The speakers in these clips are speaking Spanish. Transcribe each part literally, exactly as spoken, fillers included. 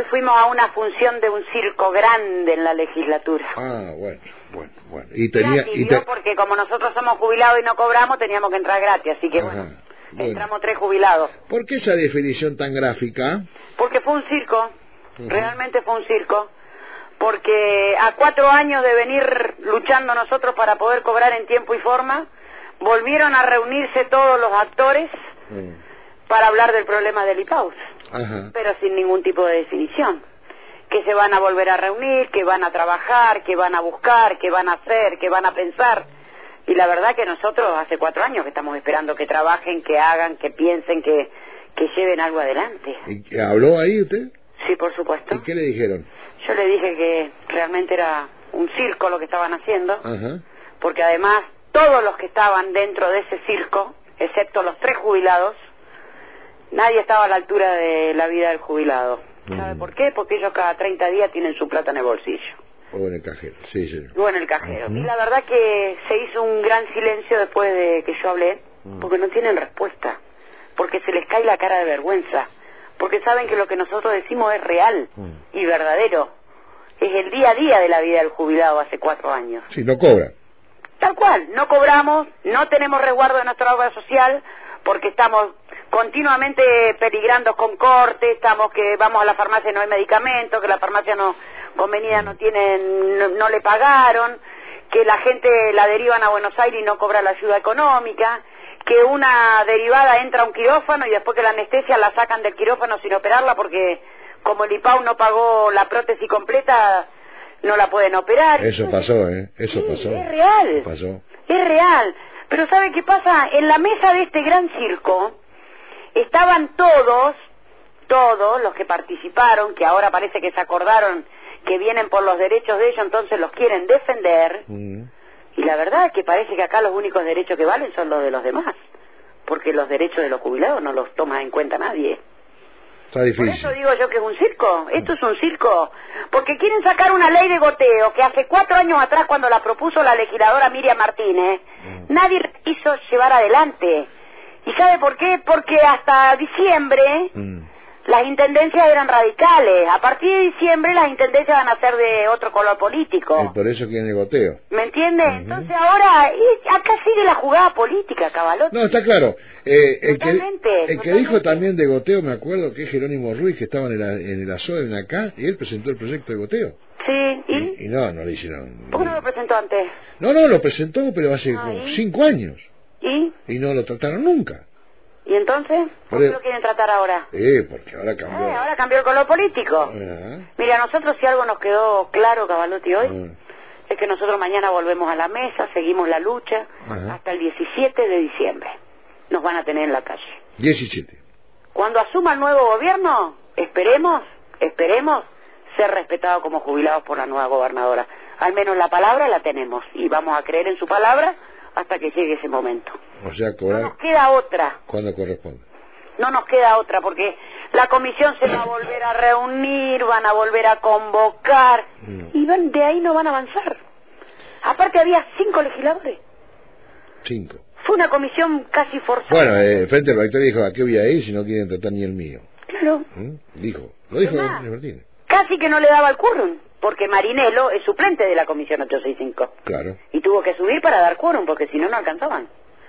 Hoy fuimos a una función de un circo grande en la legislatura. Ah, bueno, bueno, bueno. Y tenía... Y y te... porque como nosotros somos jubilados y no cobramos, teníamos que entrar gratis, así que Ajá, bueno, bueno, entramos tres jubilados. ¿Por qué esa definición tan gráfica? Porque fue un circo, uh-huh. realmente fue un circo. Porque a cuatro años de venir luchando nosotros para poder cobrar en tiempo y forma, volvieron a reunirse todos los actores uh-huh. para hablar del problema del I P A U S. Ajá. Pero sin ningún tipo de definición, que se van a volver a reunir, que van a trabajar, que van a buscar, que van a hacer, que van a pensar, y la verdad que nosotros hace cuatro años que estamos esperando que trabajen, que hagan, que piensen, que, que lleven algo adelante. ¿Y habló ahí usted? Sí, por supuesto. ¿Y qué le dijeron? Yo le dije que realmente era un circo lo que estaban haciendo, ajá. porque además todos los que estaban dentro de ese circo, excepto los tres jubilados, nadie estaba a la altura de la vida del jubilado. ¿Sabe uh-huh. por qué? Porque ellos cada treinta días tienen su plata en el bolsillo. O en el cajero, sí, sí. O en el cajero. Uh-huh. Y la verdad que se hizo un gran silencio después de que yo hablé, uh-huh. porque no tienen respuesta, porque se les cae la cara de vergüenza, porque saben que lo que nosotros decimos es real uh-huh. y verdadero. Es el día a día de la vida del jubilado hace cuatro años. Sí, no cobra. Tal cual, no cobramos, no tenemos resguardo de nuestra obra social, porque estamos continuamente peligrando con cortes, estamos que vamos a la farmacia y no hay medicamentos, que la farmacia no convenida no tienen, no, no le pagaron, que la gente la derivan a Buenos Aires y no cobra la ayuda económica, que una derivada entra a un quirófano y después que la anestesia la sacan del quirófano sin operarla porque como el I P A U no pagó la prótesis completa, no la pueden operar. Eso pasó, ¿eh? Eso sí, pasó. Es real. Pasó. Es real. Pero ¿sabe qué pasa? En la mesa de este gran circo estaban todos, todos los que participaron, que ahora parece que se acordaron que vienen por los derechos de ellos, entonces los quieren defender. Mm. Y la verdad es que parece que acá los únicos derechos que valen son los de los demás, porque los derechos de los jubilados no los toma en cuenta nadie. Está difícil. Por eso digo yo que es un circo, esto es un circo, porque quieren sacar una ley de goteo que hace cuatro años atrás cuando la propuso la legisladora Miriam Martínez, mm. nadie la quiso llevar adelante. ¿Y sabe por qué? Porque hasta diciembre mm. las intendencias eran radicales, a partir de diciembre las intendencias van a ser de otro color político. Y por eso quieren el goteo. ¿Me entiende? Uh-huh. Entonces ahora, y acá sigue la jugada política, Cavalotti. No, está claro. Eh, el que, el totalmente. que dijo también de goteo, me acuerdo que es Jerónimo Ruiz, que estaba en el, en el ASOE acá, y él presentó el proyecto de goteo. Sí, ¿y? Y, y no, no le hicieron... ¿Por qué no lo presentó antes? No, no, lo presentó, pero hace ah, como ¿y? cinco años. ¿Y? Y no lo trataron nunca. ¿Y entonces? ¿Por qué lo quieren tratar ahora? Eh, porque ahora cambió. Eh, ahora cambió el color político. Ah. Mira, a nosotros si algo nos quedó claro, Cavalotti, hoy, ah. es que nosotros mañana volvemos a la mesa, seguimos la lucha, Ajá. hasta el diecisiete de diciembre. Nos van a tener en la calle. diecisiete. Cuando asuma el nuevo gobierno, esperemos, esperemos ser respetados como jubilados por la nueva gobernadora. Al menos la palabra la tenemos y vamos a creer en su palabra hasta que llegue ese momento. O sea, cobrar... No nos queda otra. Cuando corresponde. No nos queda otra, porque la comisión se va a volver a reunir, van a volver a convocar, no. y van, de ahí no van a avanzar. Aparte había cinco legisladores. Cinco. Fue una comisión casi forzada. Bueno, eh, frente al rector dijo, ¿a qué voy a ir si no quieren tratar ni el mío? Claro. ¿Mm? Dijo, lo dijo Martínez. Casi que no le daba el quórum, porque Marinello es suplente de la comisión ochocientos sesenta y cinco. Claro. Y tuvo que subir para dar quórum, porque si no, no alcanzaban.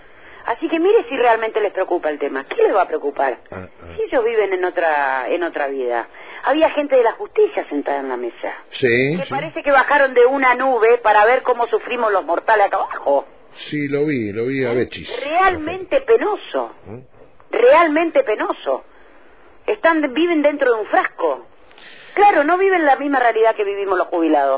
Así que mire si realmente les preocupa el tema. ¿Qué les va a preocupar? Ah, ah. Si ellos viven en otra en otra vida. Había gente de la justicia sentada en la mesa. Sí. Que sí. parece que bajaron de una nube para ver cómo sufrimos los mortales acá abajo. Sí, lo vi, lo vi a Bechis. Realmente penoso. ¿Eh? Realmente penoso. Están viven dentro de un frasco. Claro, no viven la misma realidad que vivimos los jubilados.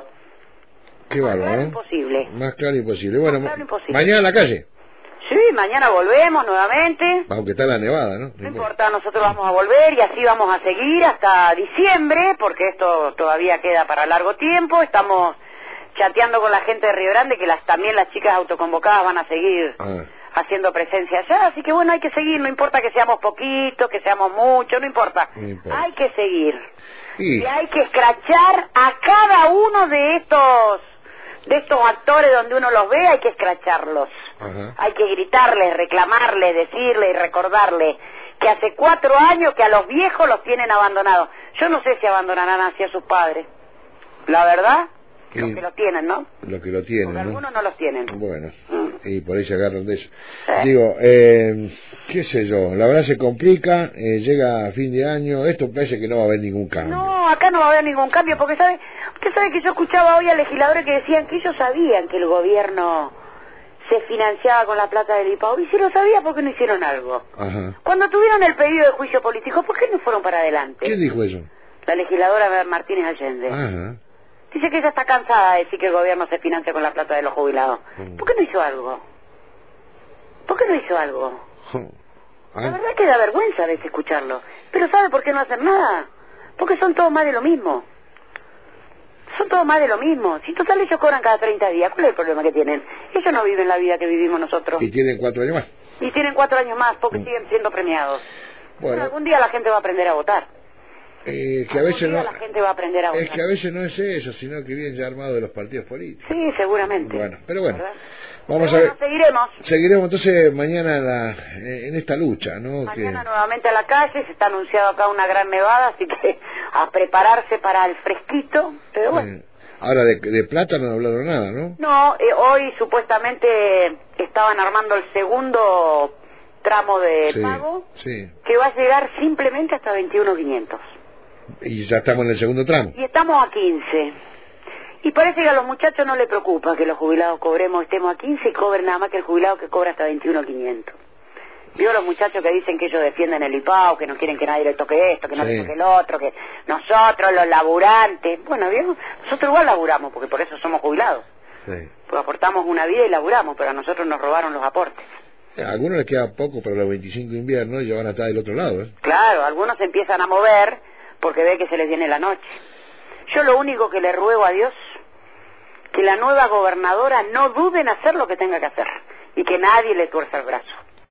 Qué bárbaro, Más claro ¿eh? imposible. Más claro imposible. Bueno, claro imposible. Mañana a la calle. Sí, mañana volvemos nuevamente. Aunque está la nevada, ¿no? No, no importa, nosotros vamos a volver y así vamos a seguir hasta diciembre, porque esto todavía queda para largo tiempo. Estamos chateando con la gente de Río Grande, que las también las chicas autoconvocadas van a seguir ah. haciendo presencia allá. Así que bueno, hay que seguir, no importa que seamos poquitos, que seamos muchos, no importa. No importa. Hay que seguir. Y... y hay que escrachar a cada uno de estos, de estos actores donde uno los ve, hay que escracharlos. Ajá. Hay que gritarles, reclamarles, decirles y recordarles que hace cuatro años que a los viejos los tienen abandonados. Yo no sé si abandonarán así a sus padres. La verdad, y los que los tienen, ¿no? Los que lo tienen, porque ¿no? Algunos no los tienen. Bueno, mm. y por ahí se agarran de eso. Sí. Digo, eh, qué sé yo, la verdad se complica, eh, llega a fin de año, esto parece que no va a haber ningún cambio. No, acá no va a haber ningún cambio, porque sabe, usted sabe que yo escuchaba hoy a legisladores que decían que ellos sabían que el gobierno se financiaba con la plata del I P A O, y si lo sabía, ¿por qué no hicieron algo? Ajá. Cuando tuvieron el pedido de juicio político, ¿por qué no fueron para adelante? ¿Quién dijo eso? La legisladora Martínez Allende. Ajá. Dice que ella está cansada de decir que el gobierno se financia con la plata de los jubilados. ¿Por qué no hizo algo? ¿Por qué no hizo algo? Ah. La verdad que da vergüenza a veces escucharlo. Pero ¿sabe por qué no hacen nada? Porque son todos más de lo mismo. Son todos más de lo mismo. Si total ellos cobran cada treinta días, ¿cuál es el problema que tienen? Ellos no viven la vida que vivimos nosotros. Y tienen cuatro años más. Y tienen cuatro años más porque Mm. siguen siendo premiados. Bueno. Pero algún día la gente va a aprender a votar. Eh, que a Algún veces día no, la gente va a aprender a votar. es que a veces no es eso, sino que vienen ya armados de los partidos políticos. Sí, seguramente. Bueno, pero bueno, ¿verdad? vamos Pero a ver. bueno, seguiremos. Seguiremos entonces mañana en, la, en esta lucha, ¿no? Mañana que... nuevamente a la calle, se está anunciado acá una gran nevada, así que a prepararse para el fresquito, pero bueno. Eh, ahora de, de plata no hablaron nada, ¿no? No, eh, hoy supuestamente estaban armando el segundo tramo de Sí, pago, sí. que va a llegar simplemente hasta veintiuno mil quinientos. Y ya estamos en el segundo tramo. Y estamos a quince. Y parece que a los muchachos no les preocupa que los jubilados cobremos, estemos a quince y cobren nada más que el jubilado que cobra hasta veintiuno mil quinientos. Vio los muchachos que dicen que ellos defienden el I P A O, que no quieren que nadie le toque esto, que no Sí. le toque el otro, que nosotros, los laburantes. Bueno, ¿vio? Nosotros igual laburamos, porque por eso somos jubilados. Sí. Porque aportamos una vida y laburamos, pero a nosotros nos robaron los aportes. A algunos les queda poco para los veinticinco inviernos y ya van a estar del otro lado, ¿eh? Claro, algunos se empiezan a mover porque ve que se les viene la noche. Yo lo único que le ruego a Dios, que la nueva gobernadora no dude en hacer lo que tenga que hacer y que nadie le tuerza el brazo.